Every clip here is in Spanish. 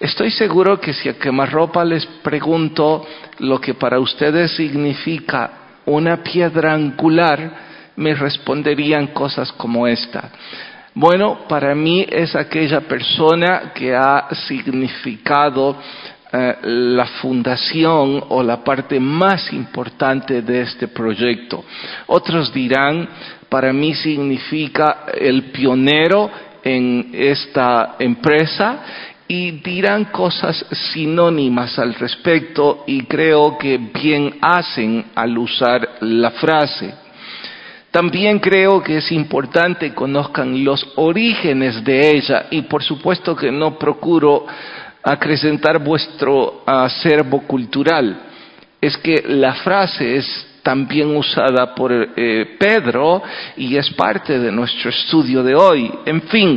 Estoy seguro que si a quemarropa les pregunto lo que para ustedes significa una piedra angular, me responderían cosas como esta. Bueno, para mí es aquella persona que ha significado la fundación o la parte más importante de este proyecto. Otros dirán, para mí significa el pionero en esta empresa, y dirán cosas sinónimas al respecto, y creo que bien hacen al usar la frase. También creo que es importante que conozcan los orígenes de ella, y por supuesto que no procuro acrecentar vuestro acervo cultural. Es que la frase es también usada por Pedro y es parte de nuestro estudio de hoy. En fin,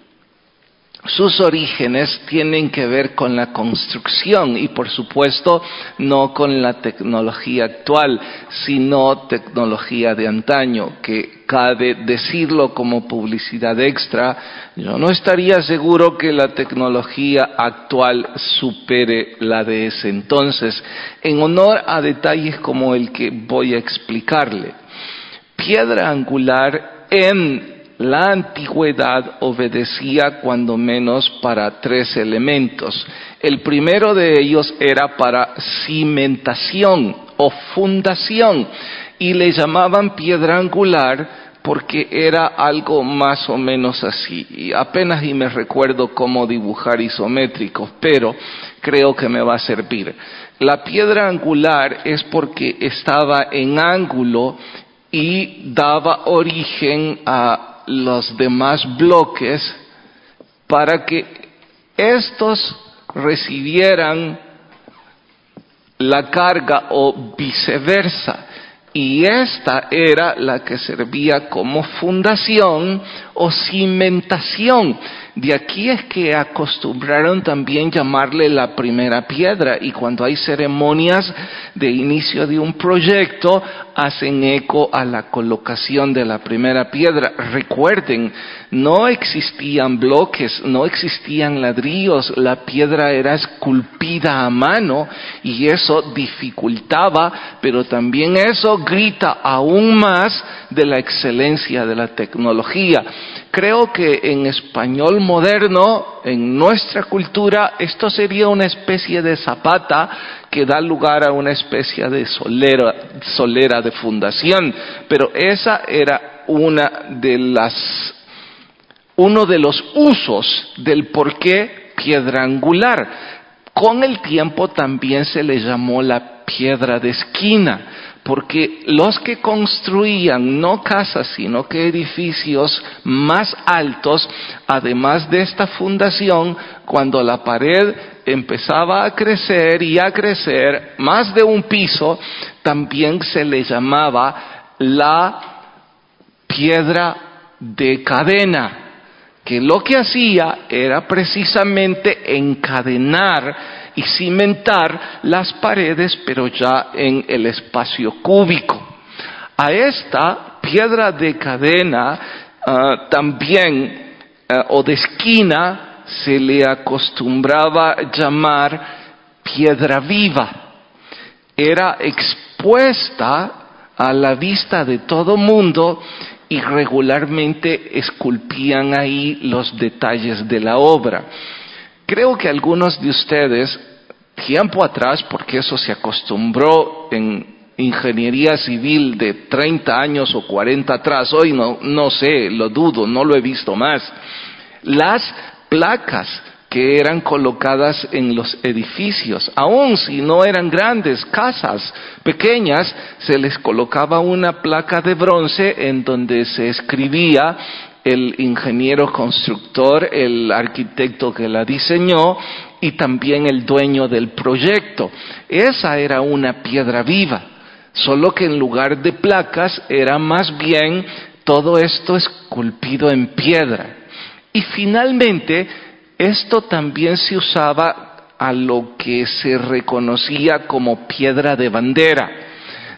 sus orígenes tienen que ver con la construcción y por supuesto no con la tecnología actual, sino tecnología de antaño, que cabe decirlo como publicidad extra. Yo no estaría seguro que la tecnología actual supere la de ese entonces, en honor a detalles como el que voy a explicarle. Piedra angular en la antigüedad obedecía cuando menos para 3 elementos. El primero de ellos era para cimentación o fundación y le llamaban piedra angular porque era algo más o menos así. Y apenas me recuerdo cómo dibujar isométricos, pero creo que me va a servir. La piedra angular es porque estaba en ángulo y daba origen a los demás bloques para que estos recibieran la carga o viceversa, y esta era la que servía como fundación o cimentación. De aquí es que acostumbraron también llamarle la primera piedra, y cuando hay ceremonias de inicio de un proyecto hacen eco a la colocación de la primera piedra. Recuerden, no existían bloques, no existían ladrillos, la piedra era esculpida a mano y eso dificultaba, pero también eso grita aún más de la excelencia de la tecnología. Creo que en español moderno, en nuestra cultura, esto sería una especie de zapata que da lugar a una especie de solera de fundación, pero esa era uno de los usos del porqué piedra angular. Con el tiempo también se le llamó la piedra de esquina, porque los que construían no casas sino que edificios más altos, además de esta fundación, cuando la pared empezaba a crecer y a crecer más de un piso, también se le llamaba la piedra de cadena, que lo que hacía era precisamente encadenar y cimentar las paredes, pero ya en el espacio cúbico. A esta piedra de cadena también, o de esquina, se le acostumbraba llamar piedra viva. Era expuesta a la vista de todo mundo y regularmente esculpían ahí los detalles de la obra. Creo que algunos de ustedes, tiempo atrás, porque eso se acostumbró en ingeniería civil de 30 años o 40 atrás, hoy no sé, lo dudo, no lo he visto más, las placas que eran colocadas en los edificios, aun si no eran grandes casas pequeñas, se les colocaba una placa de bronce en donde se escribía el ingeniero constructor, el arquitecto que la diseñó y también el dueño del proyecto. Esa era una piedra viva, solo que en lugar de placas era más bien todo esto esculpido en piedra. Y finalmente, esto también se usaba a lo que se reconocía como piedra de bandera.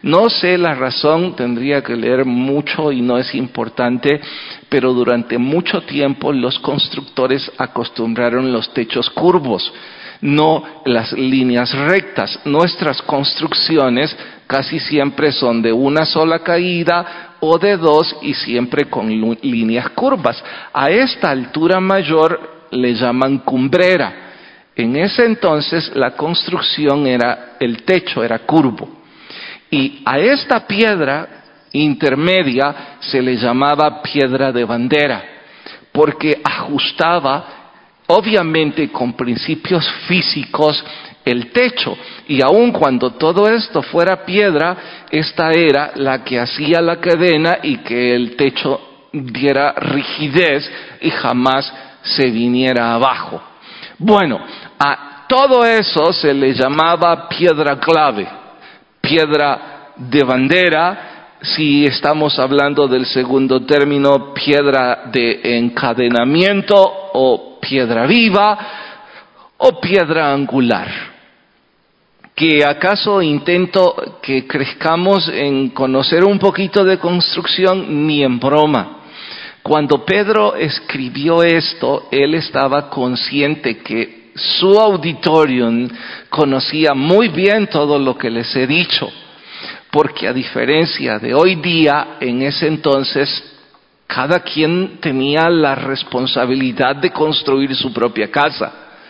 No sé la razón, tendría que leer mucho y no es importante, pero durante mucho tiempo los constructores acostumbraron los techos curvos, no las líneas rectas. Nuestras construcciones casi siempre son de una sola caída o de dos y siempre con líneas curvas. A esta altura mayor le llaman cumbrera. En ese entonces la construcción el techo era curvo. Y a esta piedra intermedia se le llamaba piedra de bandera, porque ajustaba, obviamente con principios físicos, el techo. Y aun cuando todo esto fuera piedra, esta era la que hacía la cadena y que el techo diera rigidez y jamás se viniera abajo. Bueno, a todo eso se le llamaba piedra clave, piedra de bandera. Si estamos hablando del segundo término, piedra de encadenamiento o piedra viva o piedra angular. ¿Que acaso intento que crezcamos en conocer un poquito de construcción? Ni en broma. Cuando Pedro escribió esto, él estaba consciente que su auditorium conocía muy bien todo lo que les he dicho, porque a diferencia de hoy día, en ese entonces, cada quien tenía la responsabilidad de construir su propia casa.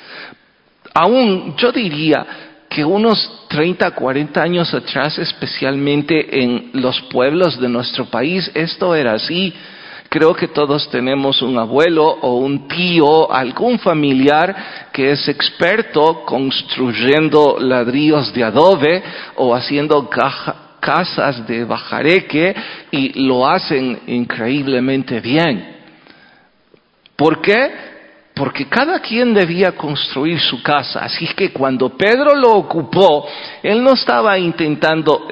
Aún yo diría que unos 30, 40 años atrás, especialmente en los pueblos de nuestro país, esto era así. Creo que todos tenemos un abuelo o un tío, algún familiar que es experto construyendo ladrillos de adobe o haciendo casas de bajareque y lo hacen increíblemente bien. ¿Por qué? Porque cada quien debía construir su casa. Así que cuando Pedro lo ocupó, él no estaba intentando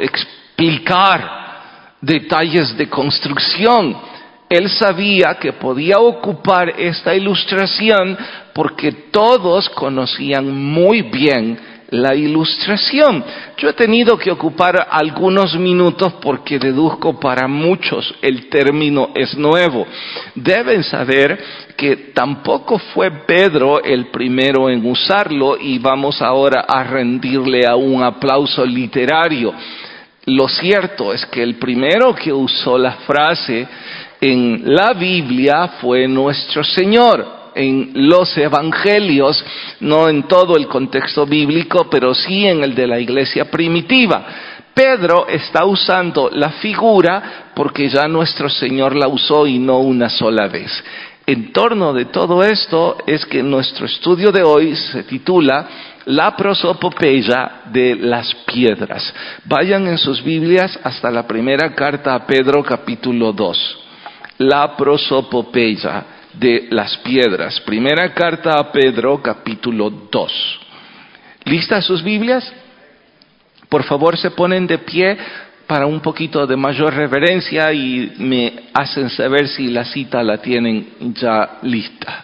explicar detalles de construcción. Él sabía que podía ocupar esta ilustración porque todos conocían muy bien la ilustración. Yo he tenido que ocupar algunos minutos porque deduzco para muchos el término es nuevo. Deben saber que tampoco fue Pedro el primero en usarlo y vamos ahora a rendirle a un aplauso literario. Lo cierto es que el primero que usó la frase en la Biblia fue nuestro Señor, en los evangelios, no en todo el contexto bíblico, pero sí en el de la iglesia primitiva. Pedro está usando la figura porque ya nuestro Señor la usó y no una sola vez. En torno de todo esto es que nuestro estudio de hoy se titula La prosopopeya de las piedras. Vayan en sus Biblias hasta la primera carta a Pedro, capítulo 2. La prosopopeya de las piedras. Primera carta a Pedro, capítulo 2. ¿Listas sus Biblias? Por favor, se ponen de pie para un poquito de mayor reverencia y me hacen saber si la cita la tienen ya lista.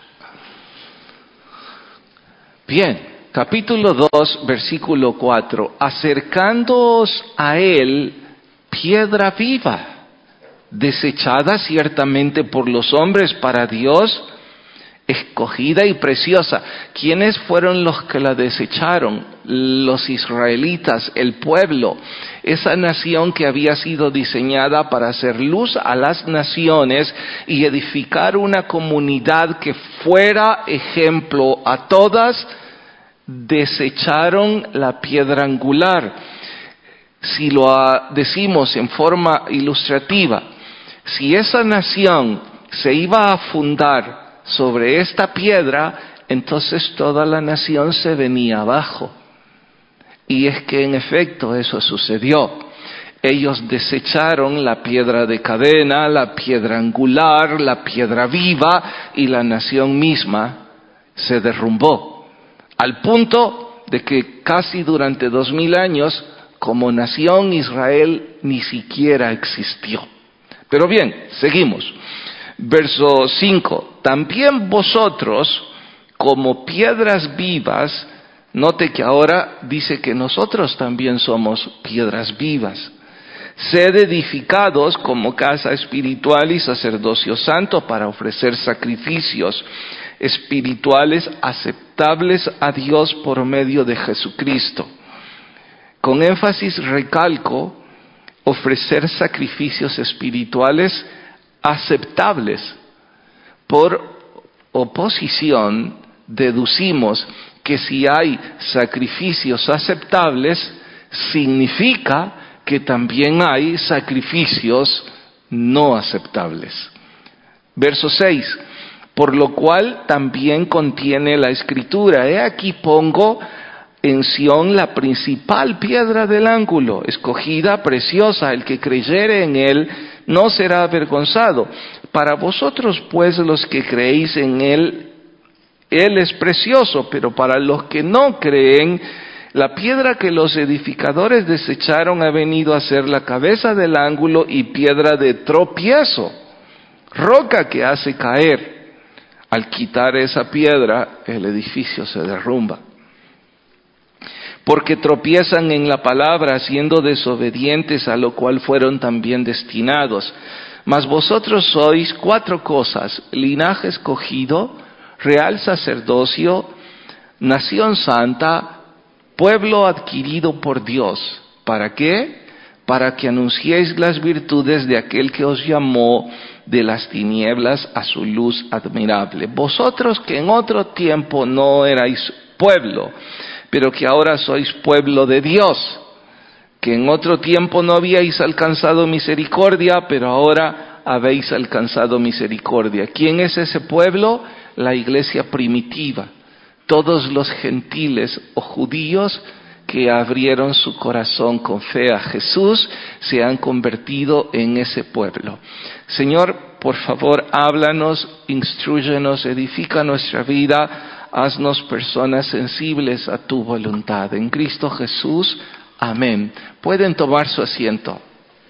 Bien, capítulo 2, versículo 4. Acercándoos a él, piedra viva, desechada ciertamente por los hombres para Dios, escogida y preciosa. ¿Quiénes fueron los que la desecharon? Los israelitas, el pueblo, esa nación que había sido diseñada para hacer luz a las naciones y edificar una comunidad que fuera ejemplo a todas. Desecharon la piedra angular. Si lo decimos en forma ilustrativa, si esa nación se iba a fundar sobre esta piedra, entonces toda la nación se venía abajo. Y es que en efecto eso sucedió. Ellos desecharon la piedra de cadena, la piedra angular, la piedra viva, y la nación misma se derrumbó. Al punto de que casi durante 2000 años, como nación, Israel ni siquiera existió. Pero bien, seguimos. Verso 5. También vosotros, como piedras vivas, note que ahora dice que nosotros también somos piedras vivas. Sed edificados como casa espiritual y sacerdocio santo para ofrecer sacrificios espirituales aceptables a Dios por medio de Jesucristo. Con énfasis recalco ofrecer sacrificios espirituales aceptables. Por oposición, deducimos que si hay sacrificios aceptables, significa que también hay sacrificios no aceptables. Verso 6. Por lo cual también contiene la Escritura: he aquí pongo en Sión la principal piedra del ángulo, escogida, preciosa, el que creyere en él no será avergonzado. Para vosotros pues los que creéis en él es precioso, pero para los que no creen, la piedra que los edificadores desecharon ha venido a ser la cabeza del ángulo y piedra de tropiezo, roca que hace caer. Al quitar esa piedra, el edificio se derrumba. Porque tropiezan en la palabra, siendo desobedientes, a lo cual fueron también destinados. Mas vosotros sois 4 cosas: linaje escogido, real sacerdocio, nación santa, pueblo adquirido por Dios. ¿Para qué? Para que anunciéis las virtudes de aquel que os llamó de las tinieblas a su luz admirable. Vosotros que en otro tiempo no erais pueblo, pero que ahora sois pueblo de Dios, que en otro tiempo no habíais alcanzado misericordia, pero ahora habéis alcanzado misericordia. ¿Quién es ese pueblo? La iglesia primitiva, todos los gentiles o judíos que abrieron su corazón con fe a Jesús, se han convertido en ese pueblo. Señor, por favor, háblanos, instrúyenos, edifica nuestra vida, haznos personas sensibles a tu voluntad. En Cristo Jesús, amén. Pueden tomar su asiento.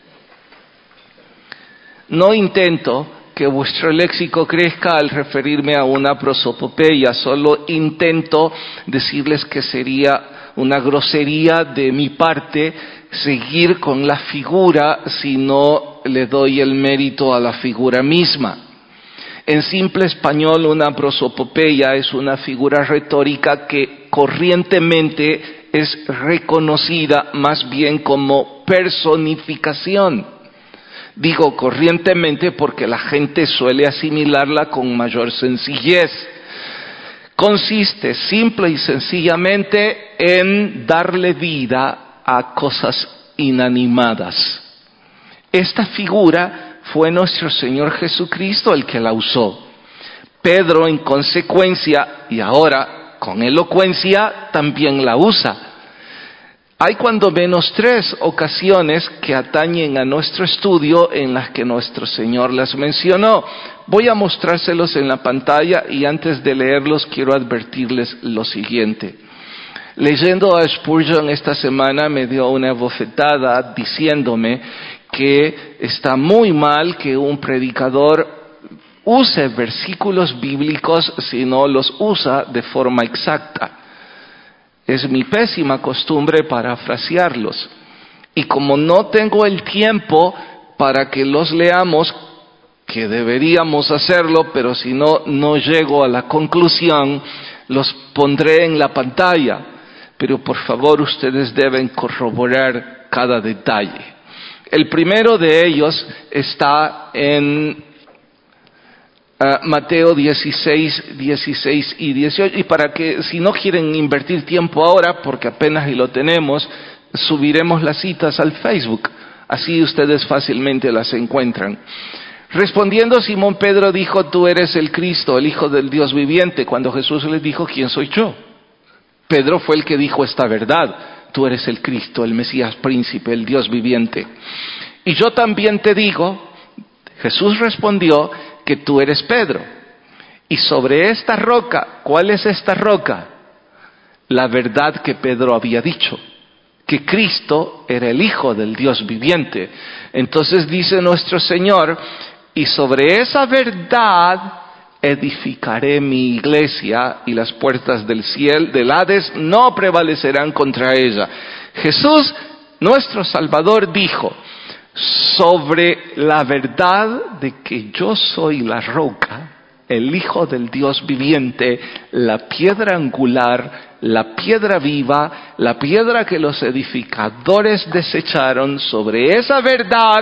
No intento que vuestro léxico crezca al referirme a una prosopopeya, solo intento decirles que sería una grosería de mi parte seguir con la figura si no le doy el mérito a la figura misma. En simple español, una prosopopeya es una figura retórica que corrientemente es reconocida más bien como personificación. Digo corrientemente porque la gente suele asimilarla con mayor sencillez. Consiste simple y sencillamente en darle vida a cosas inanimadas. Esta figura fue nuestro Señor Jesucristo el que la usó. Pedro, en consecuencia, y ahora con elocuencia, también la usa. Hay cuando menos 3 ocasiones que atañen a nuestro estudio en las que nuestro Señor las mencionó. Voy a mostrárselos en la pantalla y antes de leerlos quiero advertirles lo siguiente. Leyendo a Spurgeon esta semana me dio una bofetada diciéndome que está muy mal que un predicador use versículos bíblicos si no los usa de forma exacta. Es mi pésima costumbre parafrasearlos. Y como no tengo el tiempo para que los leamos, que deberíamos hacerlo, pero si no, no llego a la conclusión, los pondré en la pantalla. Pero por favor, ustedes deben corroborar cada detalle. El primero de ellos está en Mateo 16, 16 y 18, y para que si no quieren invertir tiempo ahora, porque apenas y lo tenemos, subiremos las citas al Facebook, así ustedes fácilmente las encuentran. Respondiendo Simón Pedro dijo: tú eres el Cristo, el Hijo del Dios viviente. Cuando Jesús les dijo: ¿quién soy yo? Pedro fue el que dijo esta verdad: tú eres el Cristo, el Mesías príncipe, el Dios viviente. Y yo también te digo, Jesús respondió, que tú eres Pedro, y sobre esta roca, ¿cuál es esta roca? La verdad que Pedro había dicho, que Cristo era el Hijo del Dios viviente. Entonces dice nuestro Señor: y sobre esa verdad edificaré mi iglesia, y las puertas del cielo, del Hades, no prevalecerán contra ella. Jesús, nuestro Salvador, dijo: sobre la verdad de que yo soy la roca, el Hijo del Dios viviente, la piedra angular, la piedra viva, la piedra que los edificadores desecharon. Sobre esa verdad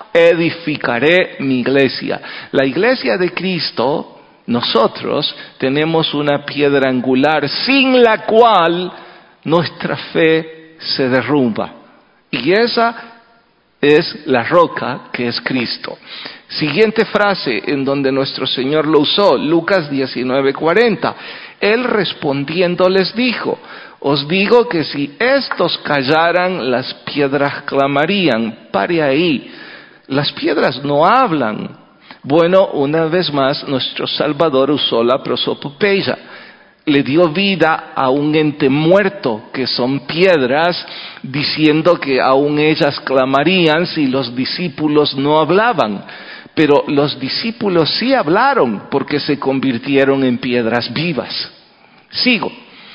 edificaré mi iglesia. La iglesia de Cristo, nosotros tenemos una piedra angular sin la cual nuestra fe se derrumba. Y esa es la roca que es Cristo. Siguiente frase en donde nuestro Señor lo usó, Lucas 19:40. Él respondiendo les dijo: os digo que si estos callaran, las piedras clamarían. Pare ahí. Las piedras no hablan. Bueno, una vez más, nuestro Salvador usó la prosopopeya. Le dio vida a un ente muerto, que son piedras, diciendo que aún ellas clamarían si los discípulos no hablaban. Pero los discípulos sí hablaron, porque se convirtieron en piedras vivas. Sigo.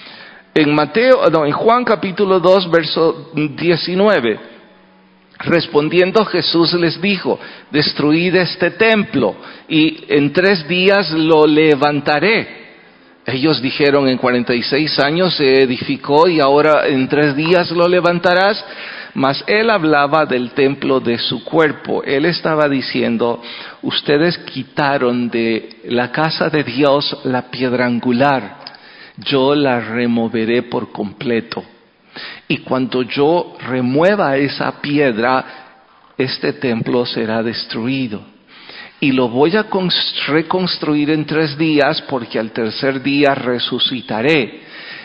En Juan capítulo 2, verso 19. Respondiendo Jesús les dijo: destruid este templo, y en 3 días lo levantaré. Ellos dijeron: en 46 años se edificó y ahora en 3 días lo levantarás. Mas él hablaba del templo de su cuerpo. Él estaba diciendo: ustedes quitaron de la casa de Dios la piedra angular. Yo la removeré por completo. Y cuando yo remueva esa piedra, este templo será destruido. Y lo voy a reconstruir en 3 días, porque al tercer día resucitaré.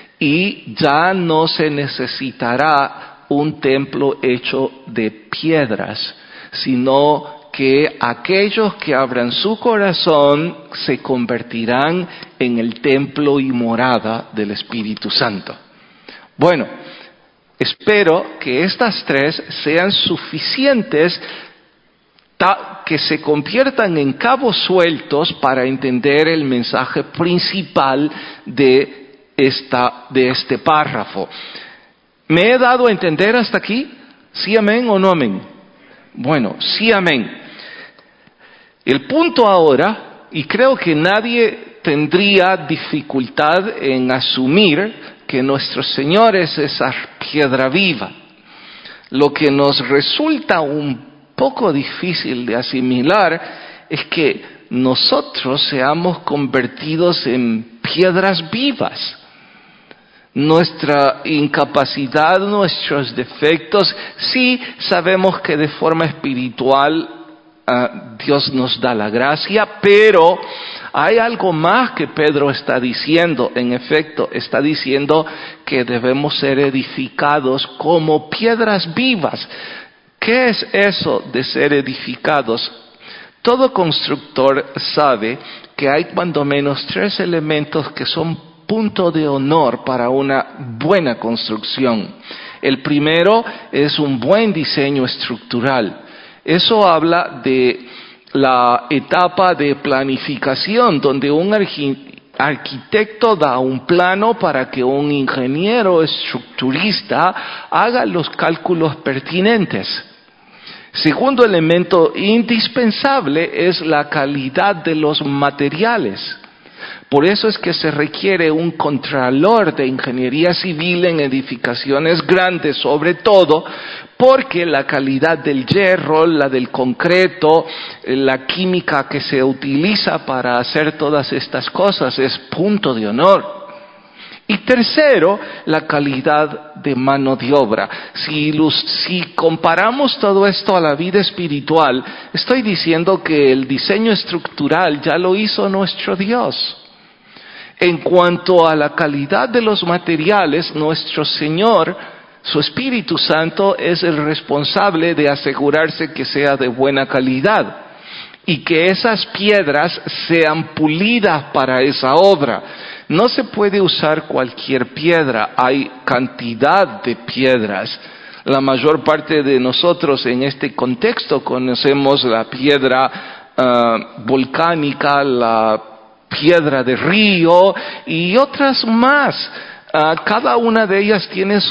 Y ya no se necesitará un templo hecho de piedras, sino que aquellos que abran su corazón se convertirán en el templo y morada del Espíritu Santo. Bueno, espero que estas 3 sean suficientes, que se conviertan en cabos sueltos para entender el mensaje principal de este párrafo. ¿Me he dado a entender hasta aquí? ¿Sí, amén o no amén? Bueno, sí, amén. El punto ahora, y creo que nadie tendría dificultad en asumir que nuestro Señor es esa piedra viva. Lo que nos resulta un poco difícil de asimilar es que nosotros seamos convertidos en piedras vivas. Nuestra incapacidad, nuestros defectos, sí sabemos que de forma espiritual Dios nos da la gracia, pero hay algo más que Pedro está diciendo. En efecto, está diciendo que debemos ser edificados como piedras vivas. ¿Qué es eso de ser edificados? Todo constructor sabe que hay cuando menos 3 elementos que son punto de honor para una buena construcción. El primero es un buen diseño estructural. Eso habla de la etapa de planificación, donde un arquitecto da un plano para que un ingeniero estructurista haga los cálculos pertinentes. Segundo elemento indispensable es la calidad de los materiales. Por eso es que se requiere un contralor de ingeniería civil en edificaciones grandes, sobre todo porque la calidad del hierro, la del concreto, la química que se utiliza para hacer todas estas cosas es punto de honor. Y tercero, la calidad de mano de obra. Si comparamos todo esto a la vida espiritual, estoy diciendo que el diseño estructural ya lo hizo nuestro Dios. En cuanto a la calidad de los materiales, nuestro Señor, su Espíritu Santo, es el responsable de asegurarse que sea de buena calidad y que esas piedras sean pulidas para esa obra. No se puede usar cualquier piedra, hay cantidad de piedras. La mayor parte de nosotros en este contexto conocemos la piedra volcánica, la piedra de río y otras más. Cada una de ellas tiene sus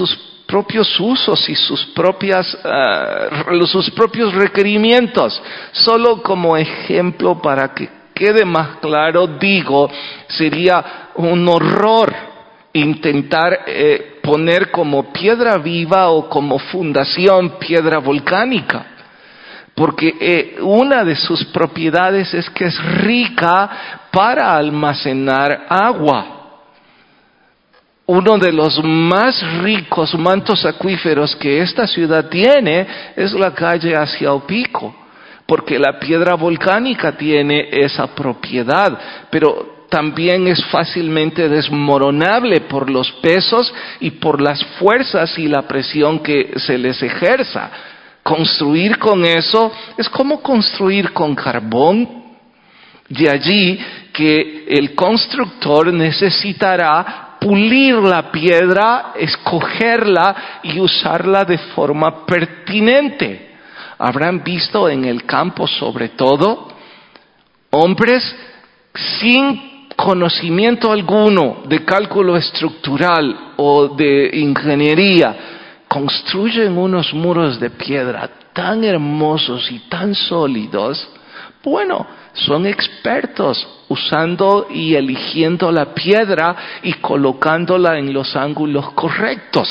propios usos y sus propios requerimientos. Solo como ejemplo, para que quede más claro, digo, sería un horror intentar poner como piedra viva o como fundación piedra volcánica, porque una de sus propiedades es que es rica para almacenar agua. Uno de los más ricos mantos acuíferos que esta ciudad tiene es la calle hacia Opico, porque la piedra volcánica tiene esa propiedad, pero también es fácilmente desmoronable por los pesos y por las fuerzas y la presión que se les ejerza. Construir con eso es como construir con carbón. De allí que el constructor necesitará pulir la piedra, escogerla y usarla de forma pertinente. Habrán visto en el campo, sobre todo, hombres sin conocimiento alguno de cálculo estructural o de ingeniería, construyen unos muros de piedra tan hermosos y tan sólidos. Bueno, son expertos usando y eligiendo la piedra y colocándola en los ángulos correctos.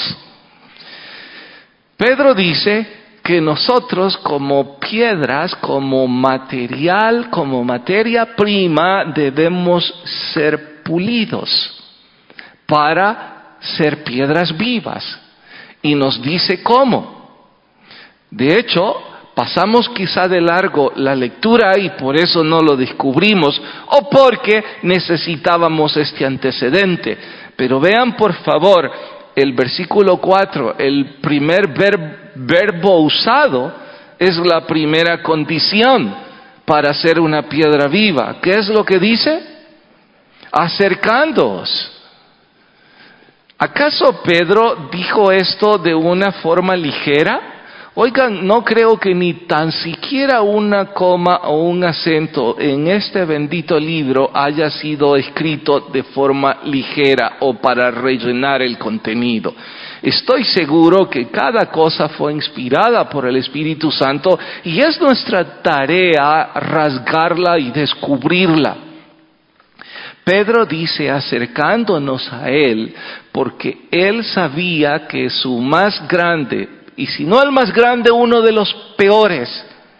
Pedro dice que nosotros como piedras, como material, como materia prima, debemos ser pulidos para ser piedras vivas. Y nos dice cómo. De hecho, pasamos quizá de largo la lectura y por eso no lo descubrimos, o porque necesitábamos este antecedente. Pero vean por favor el versículo 4, el primer verbo usado es la primera condición para ser una piedra viva. ¿Qué es lo que dice? Acercándoos. ¿Acaso Pedro dijo esto de una forma ligera? Oigan, no creo que ni tan siquiera una coma o un acento en este bendito libro haya sido escrito de forma ligera o para rellenar el contenido. Estoy seguro que cada cosa fue inspirada por el Espíritu Santo y es nuestra tarea rasgarla y descubrirla. Pedro dice acercándonos a Él porque Él sabía que su más grande, y si no el más grande, uno de los peores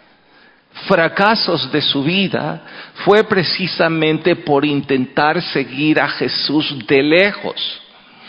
fracasos de su vida fue precisamente por intentar seguir a Jesús de lejos.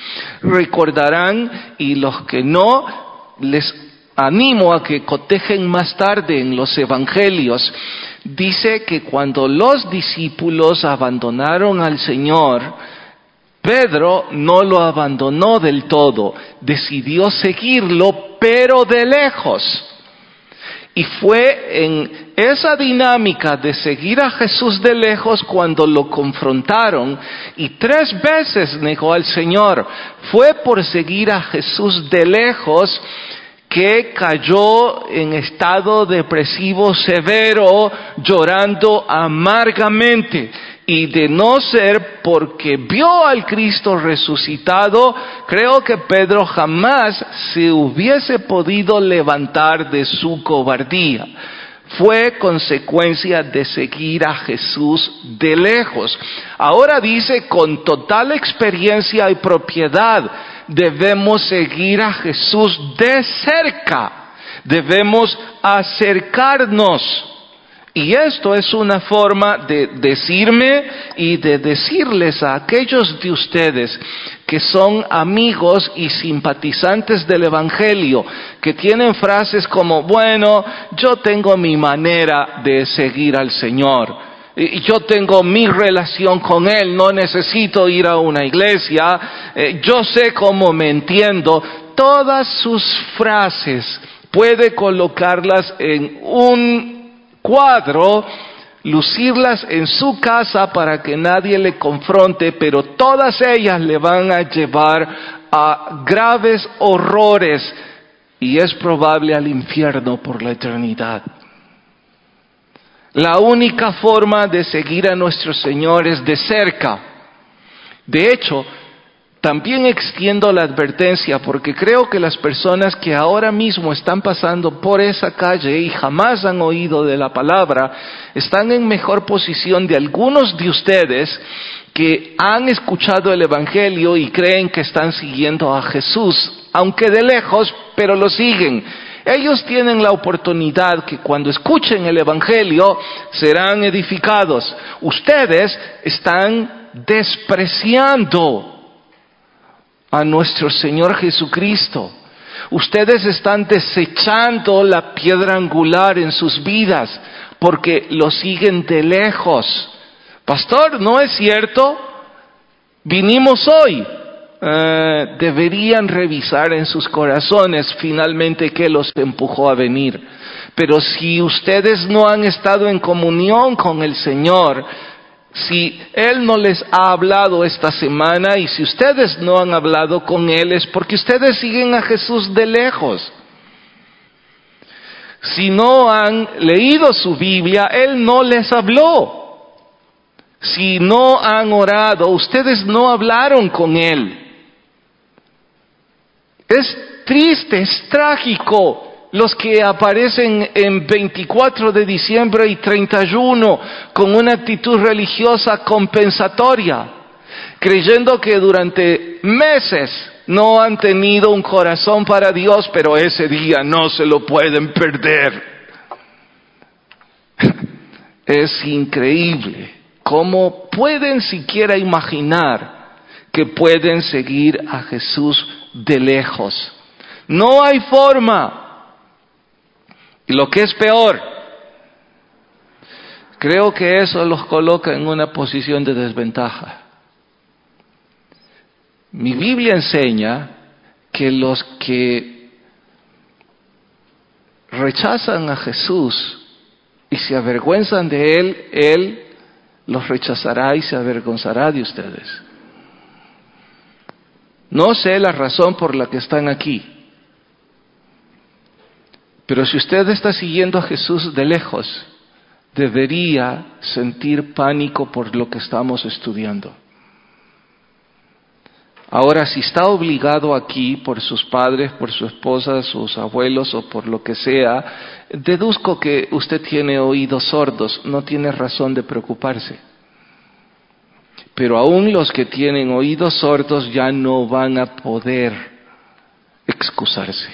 Recordarán, y los que no, les animo a que cotejen más tarde en los evangelios. Dice que cuando los discípulos abandonaron al Señor, Pedro no lo abandonó del todo, decidió seguirlo, pero de lejos. Y fue en esa dinámica de seguir a Jesús de lejos cuando lo confrontaron y 3 veces negó al Señor. Fue por seguir a Jesús de lejos que cayó en estado depresivo severo, llorando amargamente. Y de no ser porque vio al Cristo resucitado, creo que Pedro jamás se hubiese podido levantar de su cobardía. Fue consecuencia de seguir a Jesús de lejos. Ahora dice, con total experiencia y propiedad, debemos seguir a Jesús de cerca. Debemos acercarnos. Y esto es una forma de decirme y de decirles a aquellos de ustedes que son amigos y simpatizantes del Evangelio, que tienen frases como, bueno, yo tengo mi manera de seguir al Señor, y yo tengo mi relación con Él, no necesito ir a una iglesia, yo sé cómo me entiendo. Todas sus frases puede colocarlas en un cuadro, lucirlas en su casa para que nadie le confronte, pero todas ellas le van a llevar a graves horrores y es probable al infierno por la eternidad. La única forma de seguir a nuestro Señor es de cerca. De hecho, También extiendo la advertencia porque creo que las personas que ahora mismo están pasando por esa calle y jamás han oído de la palabra, están en mejor posición de algunos de ustedes que han escuchado el Evangelio y creen que están siguiendo a Jesús, aunque de lejos, pero lo siguen. Ellos tienen la oportunidad que cuando escuchen el Evangelio serán edificados. Ustedes están despreciando a nuestro Señor Jesucristo. Ustedes están desechando la piedra angular en sus vidas porque lo siguen de lejos. Pastor, ¿no es cierto? Vinimos hoy. Deberían revisar en sus corazones finalmente qué los empujó a venir. Pero si ustedes no han estado en comunión con el Señor, si Él no les ha hablado esta semana y si ustedes no han hablado con Él, es porque ustedes siguen a Jesús de lejos. Si no han leído su Biblia, Él no les habló. Si no han orado, ustedes no hablaron con Él. Es triste, es trágico los que aparecen en 24 de diciembre y 31 con una actitud religiosa compensatoria, creyendo que durante meses no han tenido un corazón para Dios, pero ese día no se lo pueden perder. Es increíble cómo pueden siquiera imaginar que pueden seguir a Jesús de lejos. No hay forma. Y lo que es peor, creo que eso los coloca en una posición de desventaja. Mi Biblia enseña que los que rechazan a Jesús y se avergüenzan de Él, Él los rechazará y se avergonzará de ustedes. No sé la razón por la que están aquí, pero si usted está siguiendo a Jesús de lejos, debería sentir pánico por lo que estamos estudiando. Ahora, si está obligado aquí por sus padres, por su esposa, sus abuelos o por lo que sea, deduzco que usted tiene oídos sordos, no tiene razón de preocuparse. Pero aún los que tienen oídos sordos ya no van a poder excusarse.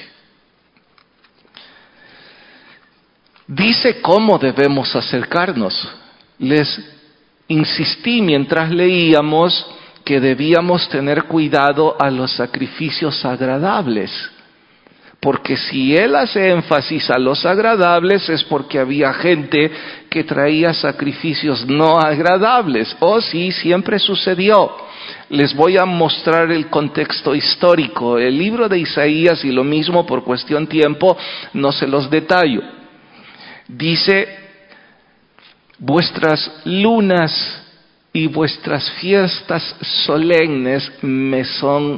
Dice cómo debemos acercarnos. Les insistí mientras leíamos que debíamos tener cuidado a los sacrificios agradables. Porque si él hace énfasis a los agradables es porque había gente que traía sacrificios no agradables. Oh sí, siempre sucedió. Les voy a mostrar el contexto histórico. El libro de Isaías, y lo mismo por cuestión de tiempo, no se los detallo. Dice, vuestras lunas y vuestras fiestas solemnes me son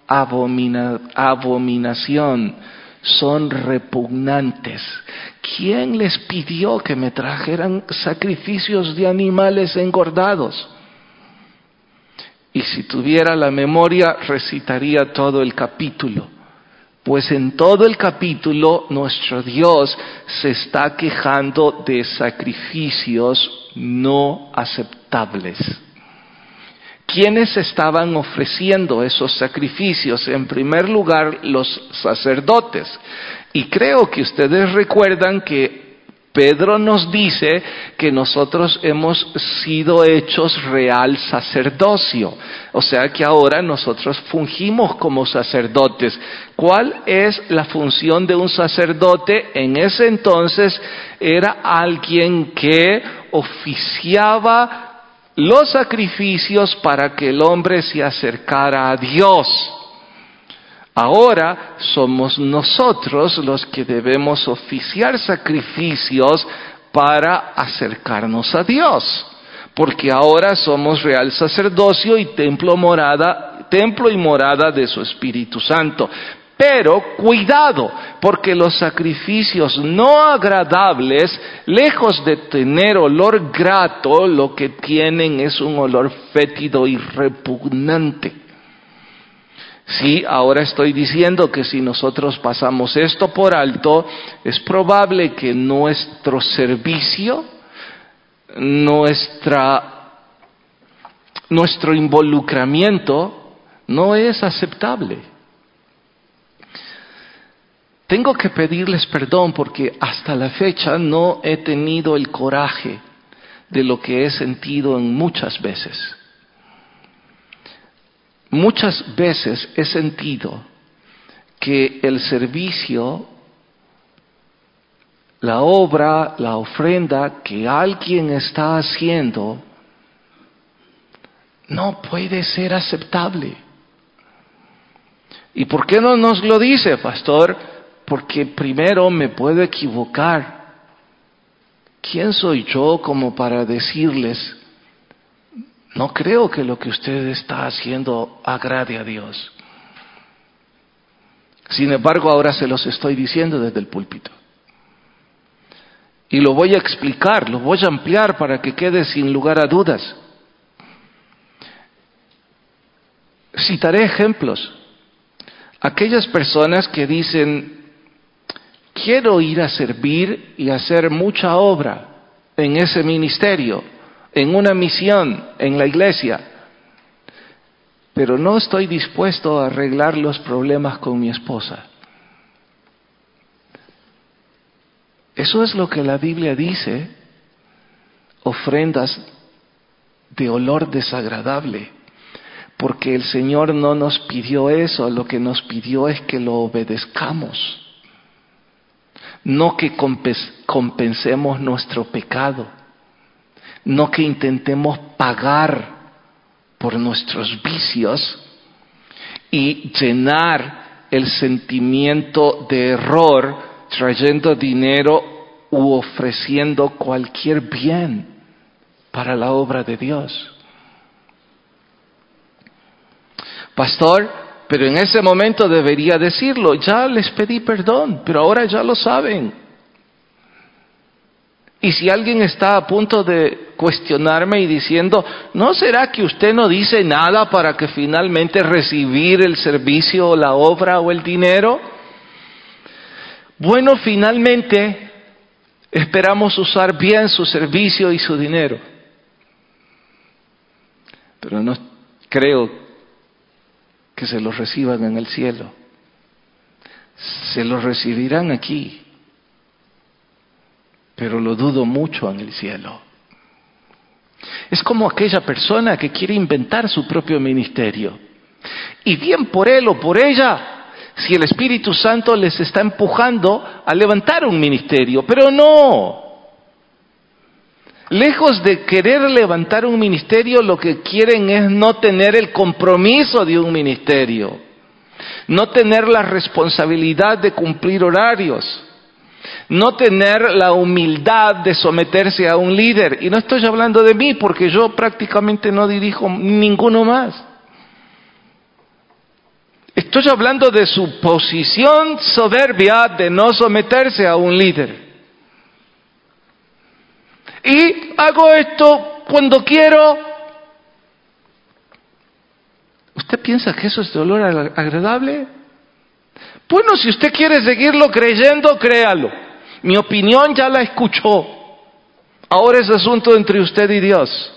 abominación, son repugnantes. ¿Quién les pidió que me trajeran sacrificios de animales engordados? Y si tuviera la memoria, recitaría todo el capítulo. Pues en todo el capítulo nuestro Dios se está quejando de sacrificios no aceptables. ¿Quiénes estaban ofreciendo esos sacrificios? En primer lugar, los sacerdotes. Y creo que ustedes recuerdan que Pedro nos dice que nosotros hemos sido hechos real sacerdocio. O sea que ahora nosotros fungimos como sacerdotes. ¿Cuál es la función de un sacerdote? En ese entonces era alguien que oficiaba los sacrificios para que el hombre se acercara a Dios. Ahora somos nosotros los que debemos oficiar sacrificios para acercarnos a Dios, porque ahora somos real sacerdocio y templo y morada de su Espíritu Santo. Pero cuidado, porque los sacrificios no agradables, lejos de tener olor grato, lo que tienen es un olor fétido y repugnante. Sí, ahora estoy diciendo que si nosotros pasamos esto por alto, es probable que nuestro servicio, nuestro involucramiento no es aceptable. Tengo que pedirles perdón porque hasta la fecha no he tenido el coraje de lo que he sentido en muchas veces. Muchas veces he sentido que el servicio, la obra, la ofrenda que alguien está haciendo no puede ser aceptable. ¿Y por qué no nos lo dice, pastor? Porque primero me puedo equivocar. ¿Quién soy yo como para decirles, no creo que lo que usted está haciendo agrade a Dios? Sin embargo, ahora se los estoy diciendo desde el púlpito. Y lo voy a explicar, lo voy a ampliar para que quede sin lugar a dudas. Citaré ejemplos. Aquellas personas que dicen, quiero ir a servir y hacer mucha obra en ese ministerio, en una misión, en la iglesia, pero no estoy dispuesto a arreglar los problemas con mi esposa. Eso es lo que la Biblia dice, ofrendas de olor desagradable, porque el Señor no nos pidió eso, lo que nos pidió es que lo obedezcamos. No que compensemos nuestro pecado, no que intentemos pagar por nuestros vicios y llenar el sentimiento de error trayendo dinero u ofreciendo cualquier bien para la obra de Dios. Pastor, pero en ese momento debería decirlo, ya les pedí perdón, pero ahora ya lo saben. Y si alguien está a punto de cuestionarme y diciendo, ¿no será que usted no dice nada para que finalmente recibir el servicio o la obra o el dinero? Bueno, finalmente esperamos usar bien su servicio y su dinero. Pero no creo que se los reciban en el cielo. Se los recibirán aquí, pero lo dudo mucho en el cielo. Es como aquella persona que quiere inventar su propio ministerio. Y bien por él o por ella, si el Espíritu Santo les está empujando a levantar un ministerio, pero no. Lejos de querer levantar un ministerio, lo que quieren es no tener el compromiso de un ministerio, no tener la responsabilidad de cumplir horarios, no tener la humildad de someterse a un líder. Y no estoy hablando de mí, porque yo prácticamente no dirijo ninguno más. Estoy hablando de su posición soberbia de no someterse a un líder. Y hago esto cuando quiero. ¿Usted piensa que eso es de olor agradable? Bueno, si usted quiere seguirlo creyendo, créalo. Mi opinión ya la escuchó. Ahora es asunto entre usted y Dios.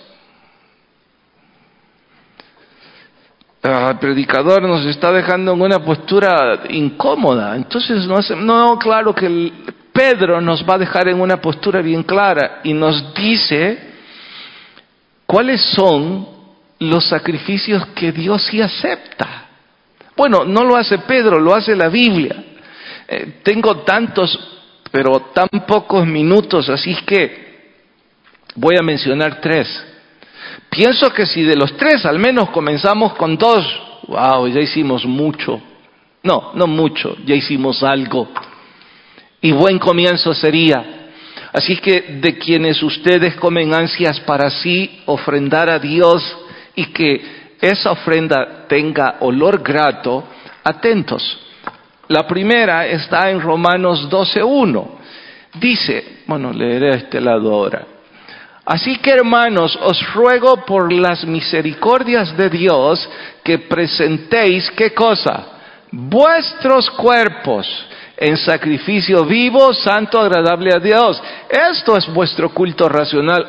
El predicador nos está dejando en una postura incómoda. Entonces, claro que Pedro nos va a dejar en una postura bien clara y nos dice cuáles son los sacrificios que Dios sí acepta. Bueno, no lo hace Pedro, lo hace la Biblia. Tengo tantos, pero tan pocos minutos, así que voy a mencionar 3. Pienso que si de los 3 al menos comenzamos con 2, wow, ya hicimos mucho. No mucho, ya hicimos algo. Y buen comienzo sería. Así que de quienes ustedes comen ansias para sí ofrendar a Dios y que esa ofrenda tenga olor grato, atentos. La primera está en Romanos 12:1. Dice, leeré a este lado ahora. Así que, hermanos, os ruego por las misericordias de Dios que presentéis, ¿qué cosa? Vuestros cuerpos en sacrificio vivo, santo, agradable a Dios. Esto es vuestro culto racional.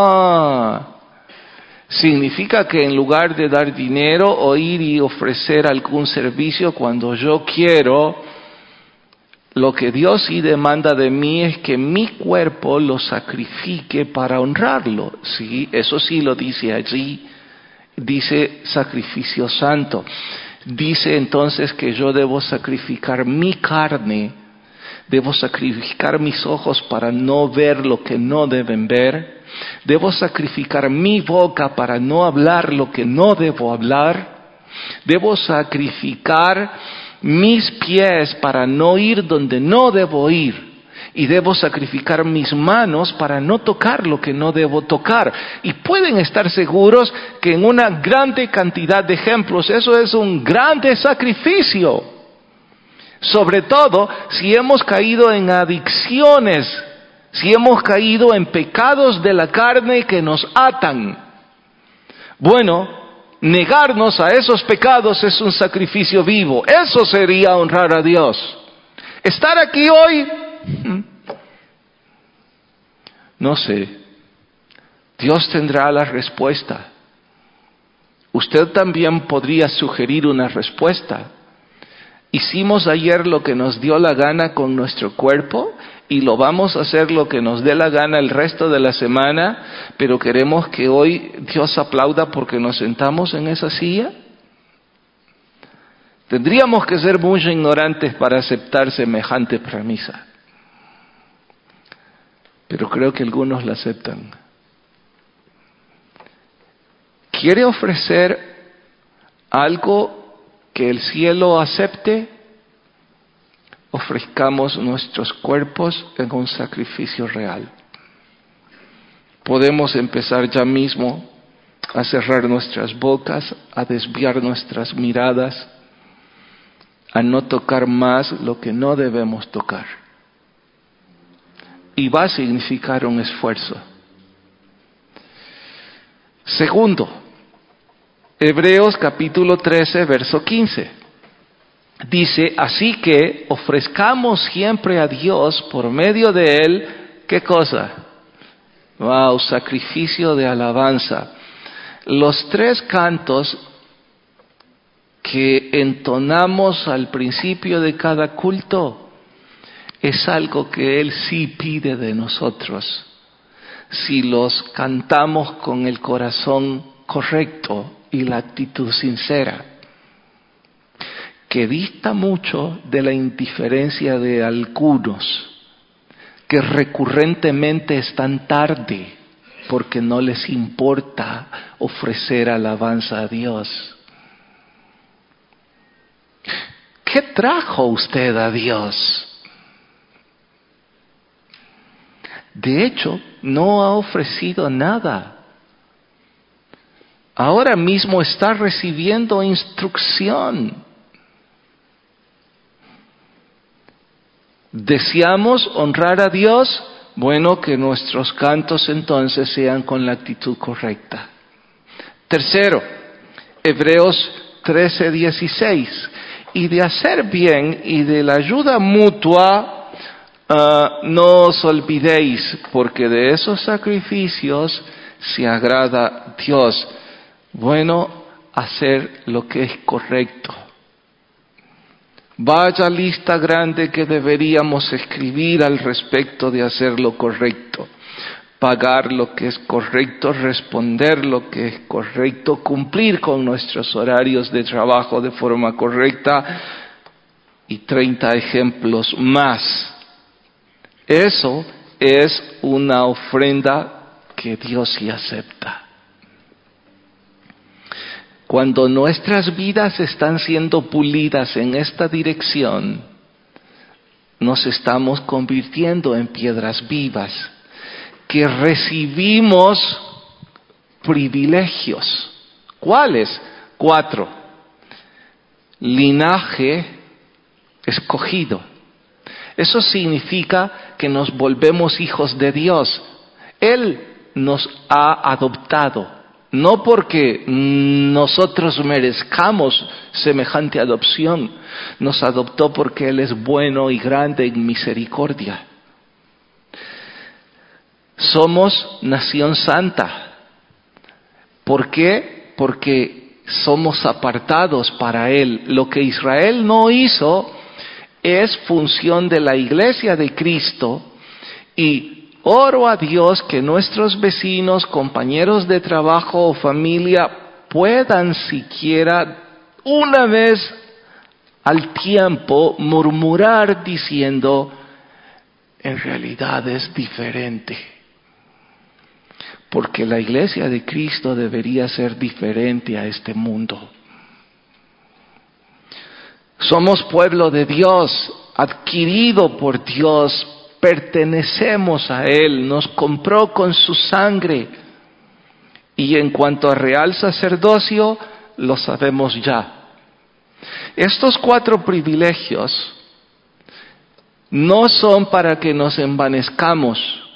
Significa que en lugar de dar dinero o ir y ofrecer algún servicio cuando yo quiero, lo que Dios sí demanda de mí es que mi cuerpo lo sacrifique para honrarlo. Sí, eso sí lo dice allí. Dice sacrificio santo. Dice entonces que yo debo sacrificar mi carne, debo sacrificar mis ojos para no ver lo que no deben ver, debo sacrificar mi boca para no hablar lo que no debo hablar, debo sacrificar mis pies para no ir donde no debo ir. Y debo sacrificar mis manos para no tocar lo que no debo tocar. Y pueden estar seguros que en una grande cantidad de ejemplos eso es un grande sacrificio. Sobre todo si hemos caído en adicciones, si hemos caído en pecados de la carne que nos atan. Bueno, negarnos a esos pecados es un sacrificio vivo. Eso sería honrar a Dios. Estar aquí hoy, no sé, Dios tendrá la respuesta. Usted también podría sugerir una respuesta. Hicimos ayer lo que nos dio la gana con nuestro cuerpo y lo vamos a hacer lo que nos dé la gana el resto de la semana, pero queremos que hoy Dios aplauda porque nos sentamos en esa silla. Tendríamos que ser muy ignorantes para aceptar semejante premisa. Pero creo que algunos la aceptan. ¿Quiere ofrecer algo que el cielo acepte? Ofrezcamos nuestros cuerpos en un sacrificio real. Podemos empezar ya mismo a cerrar nuestras bocas, a desviar nuestras miradas, a no tocar más lo que no debemos tocar. Y va a significar un esfuerzo. Segundo, Hebreos capítulo 13, verso 15. Dice, así que ofrezcamos siempre a Dios por medio de Él, ¿qué cosa? Wow, sacrificio de alabanza. Los 3 cantos que entonamos al principio de cada culto es algo que Él sí pide de nosotros. Si los cantamos con el corazón correcto y la actitud sincera, que dista mucho de la indiferencia de algunos, que recurrentemente están tarde porque no les importa ofrecer alabanza a Dios. ¿Qué trajo usted a Dios? De hecho, no ha ofrecido nada. Ahora mismo está recibiendo instrucción. ¿Deseamos honrar a Dios? Bueno, que nuestros cantos entonces sean con la actitud correcta. Tercero, Hebreos 13:16. Y de hacer bien y de la ayuda mutua, no os olvidéis, porque de esos sacrificios se agrada Dios. Bueno, hacer lo que es correcto. Vaya lista grande que deberíamos escribir al respecto de hacer lo correcto. Pagar lo que es correcto, responder lo que es correcto, cumplir con nuestros horarios de trabajo de forma correcta y 30 ejemplos más. Eso es una ofrenda que Dios sí acepta. Cuando nuestras vidas están siendo pulidas en esta dirección, nos estamos convirtiendo en piedras vivas, que recibimos privilegios. ¿Cuáles? 4. Linaje escogido. Eso significa que nos volvemos hijos de Dios. Él nos ha adoptado, no porque nosotros merezcamos semejante adopción, nos adoptó porque Él es bueno y grande en misericordia. Somos nación santa. ¿Por qué? Porque somos apartados para Él. Lo que Israel no hizo es función de la iglesia de Cristo, y oro a Dios que nuestros vecinos, compañeros de trabajo o familia puedan siquiera una vez al tiempo murmurar diciendo, en realidad es diferente. Porque la iglesia de Cristo debería ser diferente a este mundo. Somos pueblo de Dios, adquirido por Dios, pertenecemos a Él, nos compró con su sangre. Y en cuanto a real sacerdocio, lo sabemos ya. Estos 4 privilegios no son para que nos envanezcamos,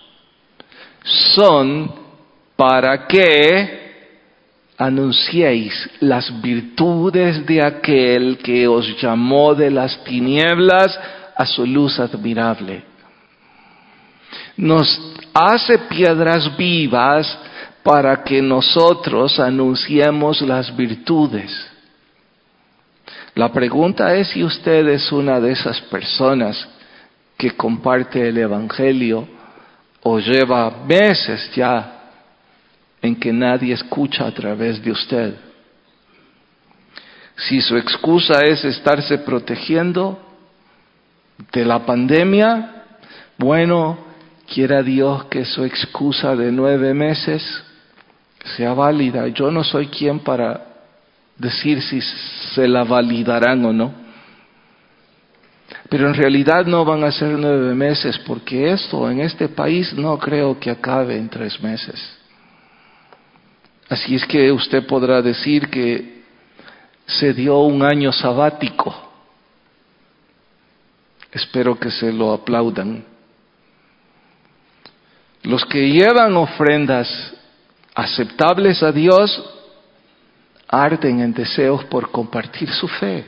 son para que anunciéis las virtudes de aquel que os llamó de las tinieblas a su luz admirable. Nos hace piedras vivas para que nosotros anunciemos las virtudes. La pregunta es si usted es una de esas personas que comparte el Evangelio o lleva meses ya en que nadie escucha a través de usted. Si su excusa es estarse protegiendo de la pandemia, bueno, quiera Dios que su excusa de 9 meses sea válida. Yo no soy quien para decir si se la validarán o no. Pero en realidad no van a ser 9 meses, porque esto en este país no creo que acabe en 3 meses. Así es que usted podrá decir que se dio un año sabático. Espero que se lo aplaudan. Los que llevan ofrendas aceptables a Dios arden en deseos por compartir su fe.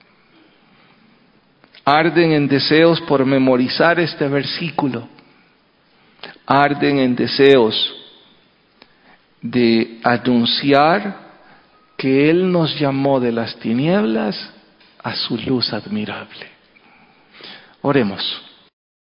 Arden en deseos por memorizar este versículo. Arden en deseos de anunciar que Él nos llamó de las tinieblas a su luz admirable. Oremos.